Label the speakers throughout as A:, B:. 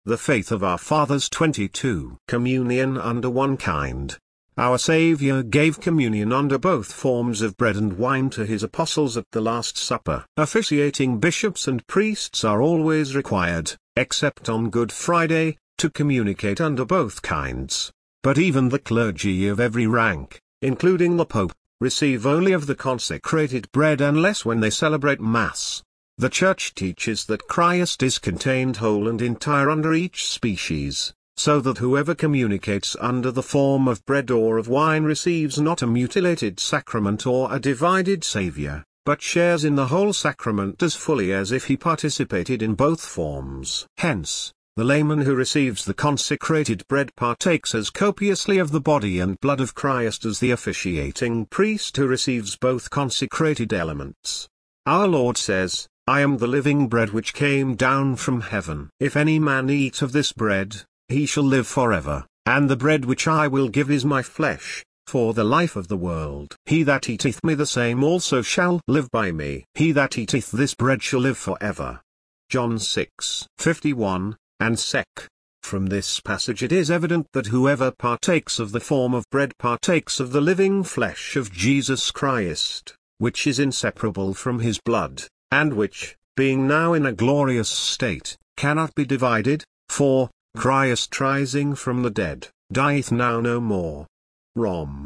A: The faith of our fathers. 22. Communion under one kind. Our Savior gave communion under both forms of bread and wine to his apostles at the Last Supper. Officiating bishops and priests are always required, except on Good Friday, to communicate under both kinds. But even the clergy of every rank, including the Pope, receive only of the consecrated bread unless when they celebrate Mass. The Church teaches that Christ is contained whole and entire under each species, so that whoever communicates under the form of bread or of wine receives not a mutilated sacrament or a divided Saviour, but shares in the whole sacrament as fully as if he participated in both forms. Hence, the layman who receives the consecrated bread partakes as copiously of the body and blood of Christ as the officiating priest who receives both consecrated elements. Our Lord says, "I am the living bread which came down from heaven. If any man eat of this bread, he shall live forever, and the bread which I will give is my flesh, for the life of the world. He that eateth me the same also shall live by me. He that eateth this bread shall live forever." John 6:51, and sec. From this passage it is evident that whoever partakes of the form of bread partakes of the living flesh of Jesus Christ, which is inseparable from his blood, and which, being now in a glorious state, cannot be divided, for Christ rising from the dead, dieth now no more. Rom.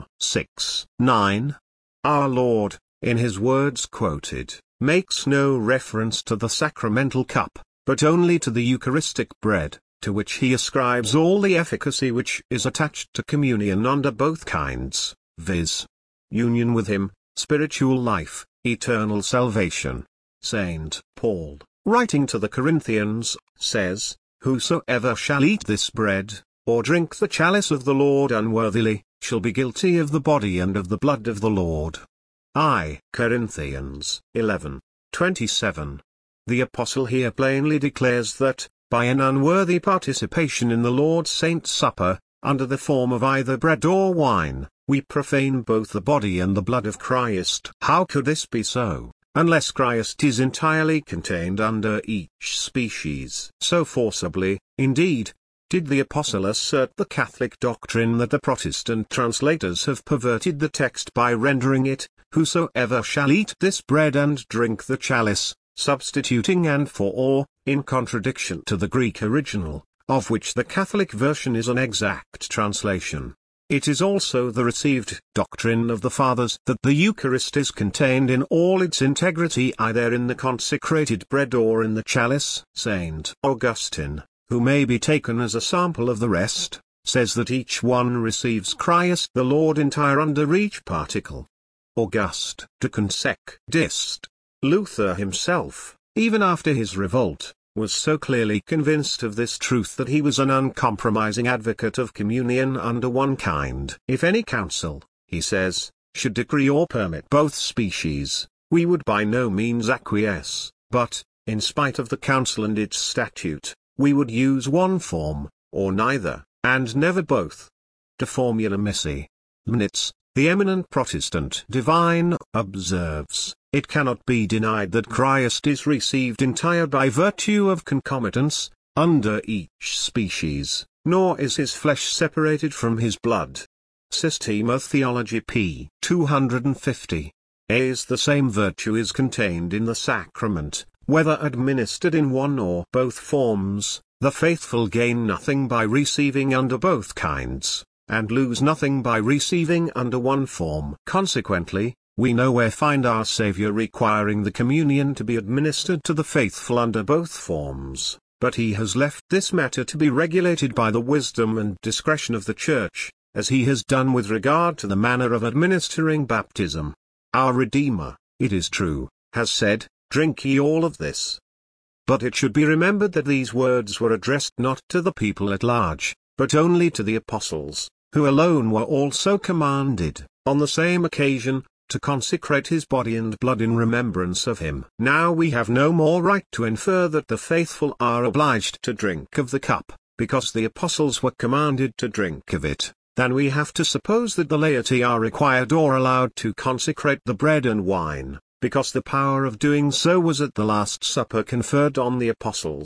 A: 6:9. Our Lord, in his words quoted, makes no reference to the sacramental cup, but only to the Eucharistic bread, to which he ascribes all the efficacy which is attached to communion under both kinds, viz. Union with him, spiritual life, eternal salvation. St. Paul, writing to the Corinthians, says, "Whosoever shall eat this bread, or drink the chalice of the Lord unworthily, shall be guilty of the body and of the blood of the Lord." I Corinthians 11:27. The Apostle here plainly declares that, by an unworthy participation in the Lord's Saint Supper, under the form of either bread or wine, we profane both the body and the blood of Christ. How could this be so, unless Christ is entirely contained under each species? So forcibly, indeed, did the Apostle assert the Catholic doctrine that the Protestant translators have perverted the text by rendering it, "Whosoever shall eat this bread and drink the chalice," substituting "and" for "or," in contradiction to the Greek original, of which the Catholic version is an exact translation. It is also the received doctrine of the Fathers that the Eucharist is contained in all its integrity either in the consecrated bread or in the chalice. St. Augustine, who may be taken as a sample of the rest, says that each one receives Christ the Lord entire under each particle. August de Consec. Dist. Luther himself, even after his revolt, was so clearly convinced of this truth that he was an uncompromising advocate of communion under one kind. "If any council," he says, "should decree or permit both species, we would by no means acquiesce, but, in spite of the council and its statute, we would use one form, or neither, and never both." De Formula Missi. Leibniz, the eminent Protestant divine, observes, "It cannot be denied that Christ is received entire by virtue of concomitance, under each species, nor is his flesh separated from his blood." Systema Theology p. 250. As the same virtue is contained in the sacrament, whether administered in one or both forms, the faithful gain nothing by receiving under both kinds, and lose nothing by receiving under one form. Consequently, we nowhere find our Saviour requiring the communion to be administered to the faithful under both forms, but he has left this matter to be regulated by the wisdom and discretion of the Church, as he has done with regard to the manner of administering baptism. Our Redeemer, it is true, has said, "Drink ye all of this." But it should be remembered that these words were addressed not to the people at large, but only to the apostles, who alone were also commanded, on the same occasion, to consecrate his body and blood in remembrance of him. Now we have no more right to infer that the faithful are obliged to drink of the cup, because the apostles were commanded to drink of it, than we have to suppose that the laity are required or allowed to consecrate the bread and wine, because the power of doing so was at the Last Supper conferred on the apostles.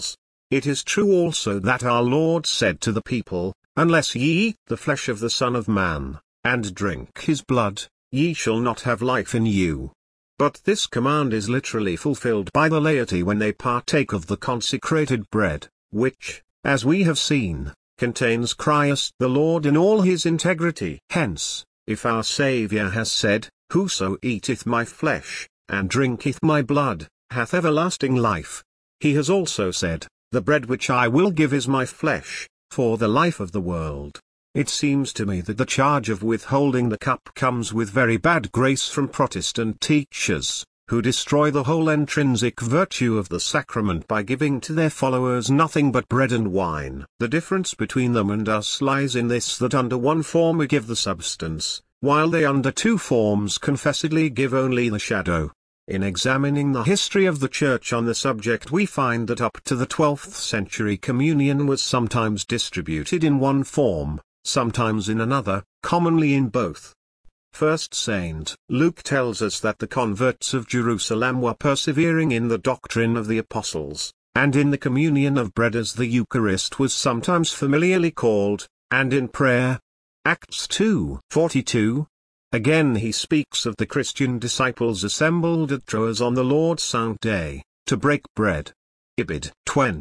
A: It is true also that our Lord said to the people, "Unless ye eat the flesh of the Son of Man, and drink his blood, ye shall not have life in you." But this command is literally fulfilled by the laity when they partake of the consecrated bread, which, as we have seen, contains Christ the Lord in all his integrity. Hence, if our Saviour has said, "Whoso eateth my flesh, and drinketh my blood, hath everlasting life," he has also said, "The bread which I will give is my flesh, for the life of the world." It seems to me that the charge of withholding the cup comes with very bad grace from Protestant teachers, who destroy the whole intrinsic virtue of the sacrament by giving to their followers nothing but bread and wine. The difference between them and us lies in this, that under one form we give the substance, while they under two forms confessedly give only the shadow. In examining the history of the Church on the subject, we find that up to the 12th century communion was sometimes distributed in one form, sometimes in another, commonly in both. First St. Luke tells us that the converts of Jerusalem were persevering in the doctrine of the apostles, and in the communion of bread, as the Eucharist was sometimes familiarly called, and in prayer. Acts 2:42. Again he speaks of the Christian disciples assembled at Troas on the Lord's Saint Day, to break bread. Ibid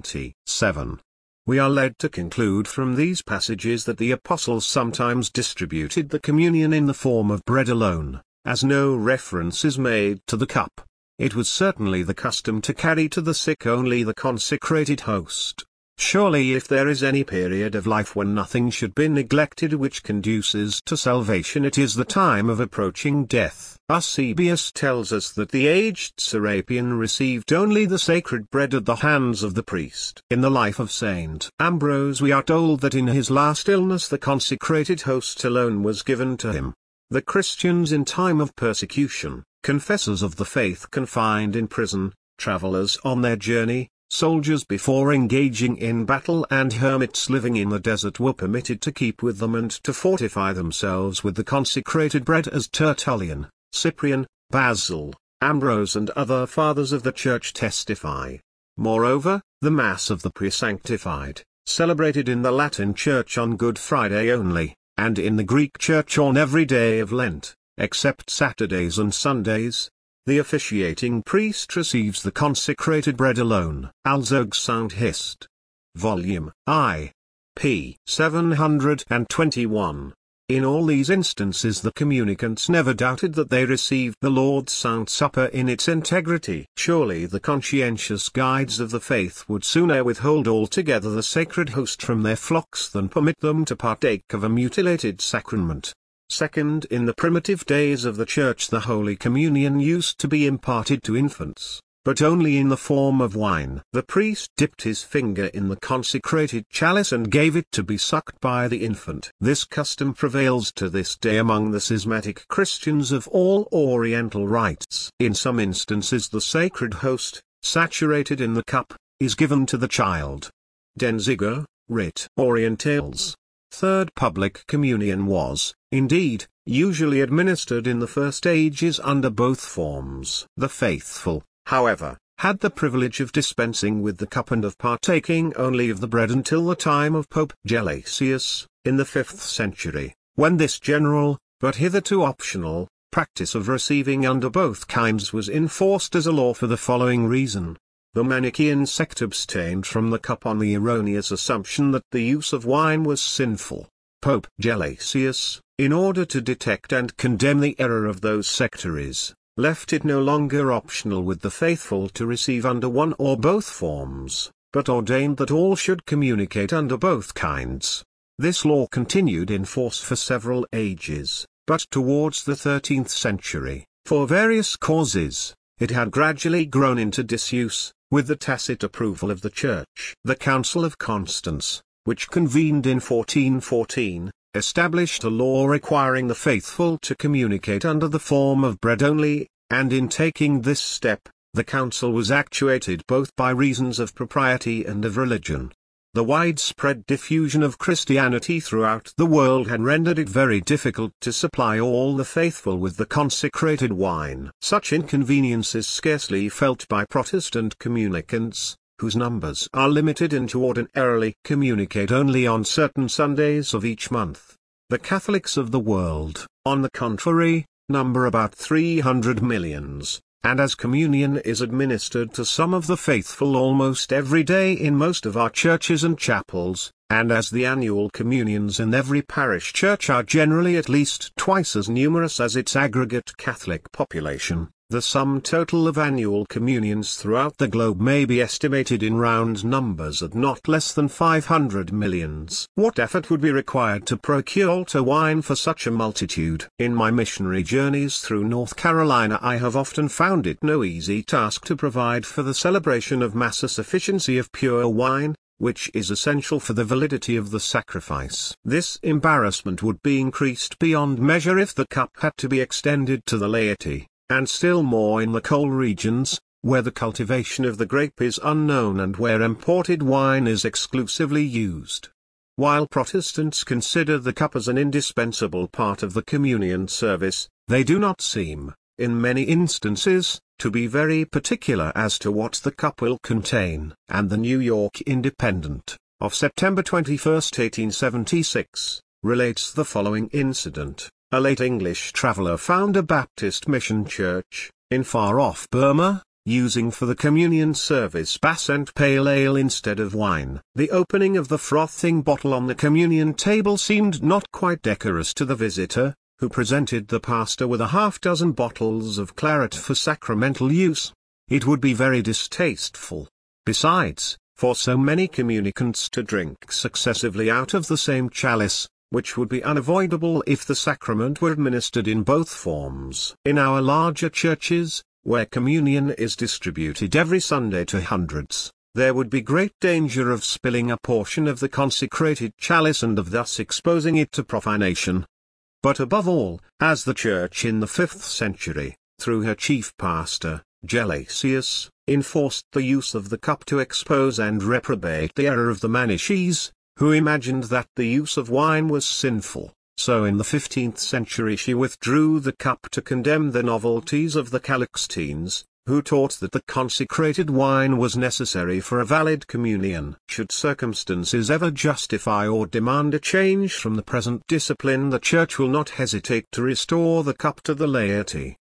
A: 27. We are led to conclude from these passages that the apostles sometimes distributed the communion in the form of bread alone, as no reference is made to the cup. It was certainly the custom to carry to the sick only the consecrated host. Surely if there is any period of life when nothing should be neglected which conduces to salvation, it is the time of approaching death. Eusebius tells us that the aged Serapion received only the sacred bread at the hands of the priest. In the life of Saint Ambrose we are told that in his last illness the consecrated host alone was given to him. The Christians in time of persecution, confessors of the faith confined in prison, travellers on their journey, soldiers before engaging in battle, and hermits living in the desert were permitted to keep with them and to fortify themselves with the consecrated bread, as Tertullian, Cyprian, Basil, Ambrose and other fathers of the Church testify. Moreover, the Mass of the Presanctified, celebrated in the Latin Church on Good Friday only, and in the Greek Church on every day of Lent, except Saturdays and Sundays, the officiating priest receives the consecrated bread alone. Alzog Saint Hist. Volume I. p. 721. In all these instances the communicants never doubted that they received the Lord's Saint Supper in its integrity. Surely the conscientious guides of the faith would sooner withhold altogether the sacred host from their flocks than permit them to partake of a mutilated sacrament. Second, in the primitive days of the Church the Holy Communion used to be imparted to infants, but only in the form of wine. The priest dipped his finger in the consecrated chalice and gave it to be sucked by the infant. This custom prevails to this day among the schismatic Christians of all Oriental rites. In some instances the sacred host, saturated in the cup, is given to the child. Denziger, Rit. Orientales. Third public communion was, indeed, usually administered in the first ages under both forms. The faithful, however, had the privilege of dispensing with the cup and of partaking only of the bread until the time of Pope Gelasius, in the 5th century, when this general, but hitherto optional, practice of receiving under both kinds was enforced as a law for the following reason. The Manichaean sect abstained from the cup on the erroneous assumption that the use of wine was sinful. Pope Gelasius, in order to detect and condemn the error of those sectaries, left it no longer optional with the faithful to receive under one or both forms, but ordained that all should communicate under both kinds. This law continued in force for several ages, but towards the 13th century, for various causes, it had gradually grown into disuse, with the tacit approval of the Church. The Council of Constance, which convened in 1414, established a law requiring the faithful to communicate under the form of bread only, and in taking this step, the Council was actuated both by reasons of propriety and of religion. The widespread diffusion of Christianity throughout the world had rendered it very difficult to supply all the faithful with the consecrated wine. Such inconvenience is scarcely felt by Protestant communicants, whose numbers are limited and who ordinarily communicate only on certain Sundays of each month. The Catholics of the world, on the contrary, number about 300 millions, and as communion is administered to some of the faithful almost every day in most of our churches and chapels, and as the annual communions in every parish church are generally at least twice as numerous as its aggregate Catholic population, the sum total of annual communions throughout the globe may be estimated in round numbers at not less than 500 millions. What effort would be required to procure altar wine for such a multitude? In my missionary journeys through North Carolina, I have often found it no easy task to provide for the celebration of Mass a sufficiency of pure wine, which is essential for the validity of the sacrifice. This embarrassment would be increased beyond measure if the cup had to be extended to the laity, and still more in the coal regions, where the cultivation of the grape is unknown and where imported wine is exclusively used. While Protestants consider the cup as an indispensable part of the communion service, they do not seem, in many instances, to be very particular as to what the cup will contain. And the New York Independent, of September 21, 1876, relates the following incident. A late English traveller found a Baptist mission church, in far-off Burma, using for the communion service Bass and pale ale instead of wine. The opening of the frothing bottle on the communion table seemed not quite decorous to the visitor, who presented the pastor with a half-dozen bottles of claret for sacramental use. It would be very distasteful, besides, for so many communicants to drink successively out of the same chalice, which would be unavoidable if the sacrament were administered in both forms. In our larger churches, where communion is distributed every Sunday to hundreds, there would be great danger of spilling a portion of the consecrated chalice and of thus exposing it to profanation. But above all, as the Church in the 5th century, through her chief pastor, Gelasius, enforced the use of the cup to expose and reprobate the error of the Manichees, who imagined that the use of wine was sinful, so in the 15th century she withdrew the cup to condemn the novelties of the Calixtines, who taught that the consecrated wine was necessary for a valid communion. Should circumstances ever justify or demand a change from the present discipline, the Church will not hesitate to restore the cup to the laity.